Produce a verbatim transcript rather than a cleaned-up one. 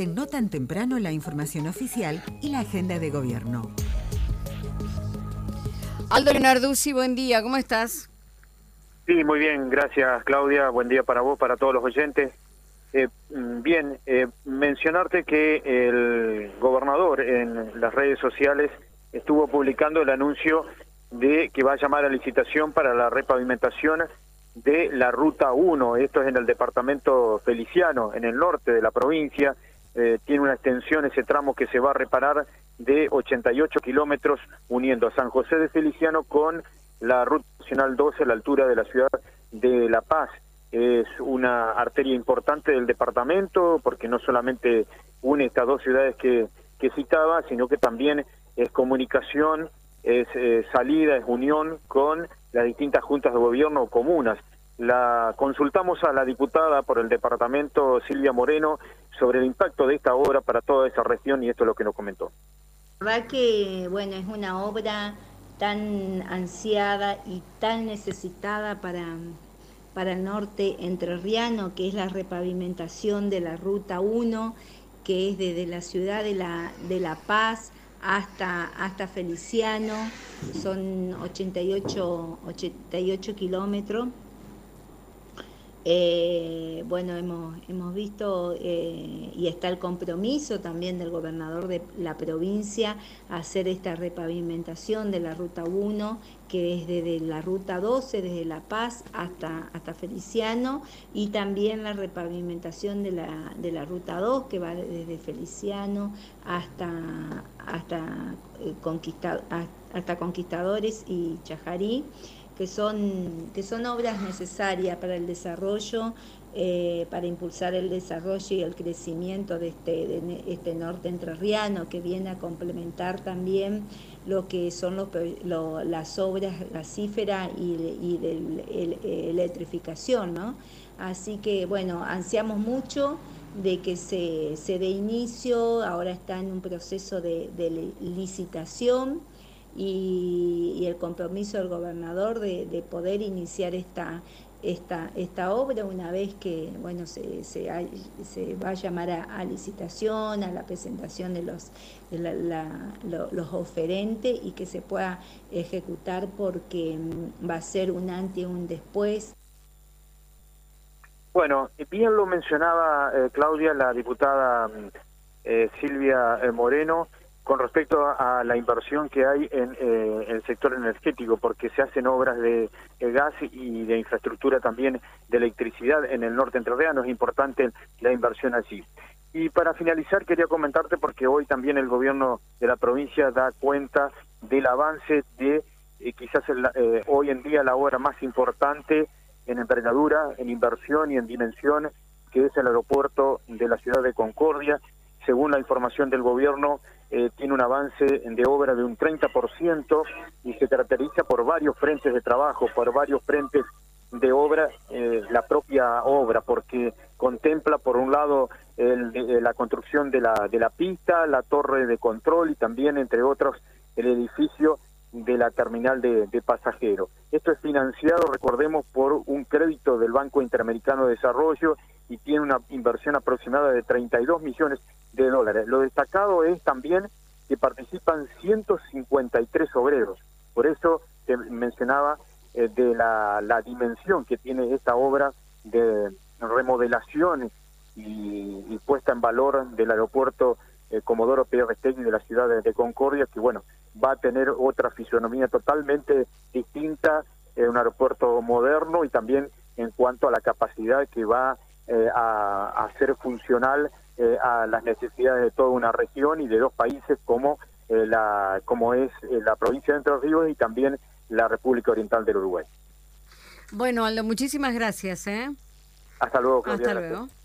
En No Tan Temprano, la información oficial y la agenda de gobierno. Aldo Leonarduzzi, buen día, ¿cómo estás? Sí, muy bien, gracias Claudia, buen día para vos, para todos los oyentes. Eh, bien, eh, mencionarte que el gobernador en las redes sociales estuvo publicando el anuncio de que va a llamar a licitación para la repavimentación de la Ruta uno, esto es en el departamento Feliciano, en el norte de la provincia. Eh, tiene una extensión ese tramo que se va a reparar de ochenta y ocho kilómetros uniendo a San José de Feliciano con la Ruta Nacional doce a la altura de la ciudad de La Paz. Es una arteria importante del departamento porque no solamente une estas dos ciudades que, que citaba, sino que también es comunicación, es eh, salida, es unión con las distintas juntas de gobierno o comunas. La consultamos a la diputada por el departamento, Silvia Moreno, sobre el impacto de esta obra para toda esa región y esto es lo que nos comentó. La verdad que, bueno, es una obra tan ansiada y tan necesitada para, para el norte entrerriano, que es la repavimentación de la Ruta uno, que es desde la ciudad de La, de La Paz hasta, hasta Feliciano, son ochenta y ocho kilómetros. Eh, bueno, hemos, hemos visto eh, y está el compromiso también del gobernador de la provincia a hacer esta repavimentación de la Ruta uno, que es desde la Ruta doce, desde La Paz hasta, hasta Feliciano, y también la repavimentación de la, de la Ruta dos, que va desde Feliciano hasta, hasta, eh, Conquista, hasta Conquistadores y Chajarí, que son, que son obras necesarias para el desarrollo, eh, para impulsar el desarrollo y el crecimiento de este, de este norte entrerriano, que viene a complementar también lo que son los, lo, las obras gasíferas y, y de el, el, electrificación, ¿no? Así que, bueno, ansiamos mucho de que se, se dé inicio, ahora está en un proceso de, de licitación, Y, y el compromiso del gobernador de, de poder iniciar esta, esta, esta obra una vez que, bueno, se, se, hay, se va a llamar a, a licitación, a la presentación de los, de la, la, lo, los oferentes y que se pueda ejecutar, porque va a ser un antes y un después. Bueno, bien lo mencionaba eh, Claudia, la diputada eh, Silvia eh, Moreno, con respecto a la inversión que hay en eh, el sector energético, porque se hacen obras de, de gas y de infraestructura también de electricidad en el norte entrerriano, es importante la inversión allí. Y para finalizar quería comentarte, porque hoy también el gobierno de la provincia da cuenta del avance de eh, quizás el, eh, hoy en día la obra más importante en envergadura, en inversión y en dimensión, que es el aeropuerto de la ciudad de Concordia. Según la información del gobierno, eh, tiene un avance de obra de un treinta por ciento y se caracteriza por varios frentes de trabajo, por varios frentes de obra, eh, la propia obra, porque contempla por un lado el, el, la construcción de la, de la pista, la torre de control y también, entre otros, el edificio de la terminal de, de pasajeros. Esto es financiado, recordemos, por un crédito del Banco Interamericano de Desarrollo y tiene una inversión aproximada de treinta y dos millones de dólares. Lo destacado es también que participan ciento cincuenta y tres obreros. Por eso te mencionaba eh, de la, la dimensión que tiene esta obra de remodelación y, y puesta en valor del aeropuerto eh, Comodoro Perrestegui de la ciudad de, de Concordia, que bueno, va a tener otra fisonomía totalmente distinta, eh, un aeropuerto moderno y también en cuanto a la capacidad que va eh, a, a hacer funcional eh, a las necesidades de toda una región y de dos países como eh, la como es eh, la provincia de Entre Ríos y también la República Oriental del Uruguay. Bueno, Aldo, muchísimas gracias, ¿eh? Hasta luego, Claudia. Hasta luego.